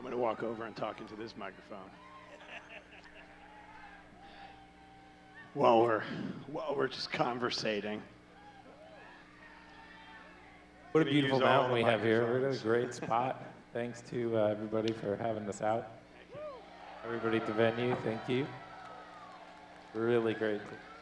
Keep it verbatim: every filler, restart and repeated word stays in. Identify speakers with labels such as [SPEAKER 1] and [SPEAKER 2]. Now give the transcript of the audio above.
[SPEAKER 1] I'm going to walk over and talk into this microphone. While we're, while we're just conversating.
[SPEAKER 2] What a
[SPEAKER 1] Gonna
[SPEAKER 2] beautiful
[SPEAKER 1] use all
[SPEAKER 2] mountain
[SPEAKER 1] the
[SPEAKER 2] we have here. We're in a
[SPEAKER 1] microphones.
[SPEAKER 2] great spot. Thanks to uh, everybody for having us out. Everybody at the venue, thank you. Really great.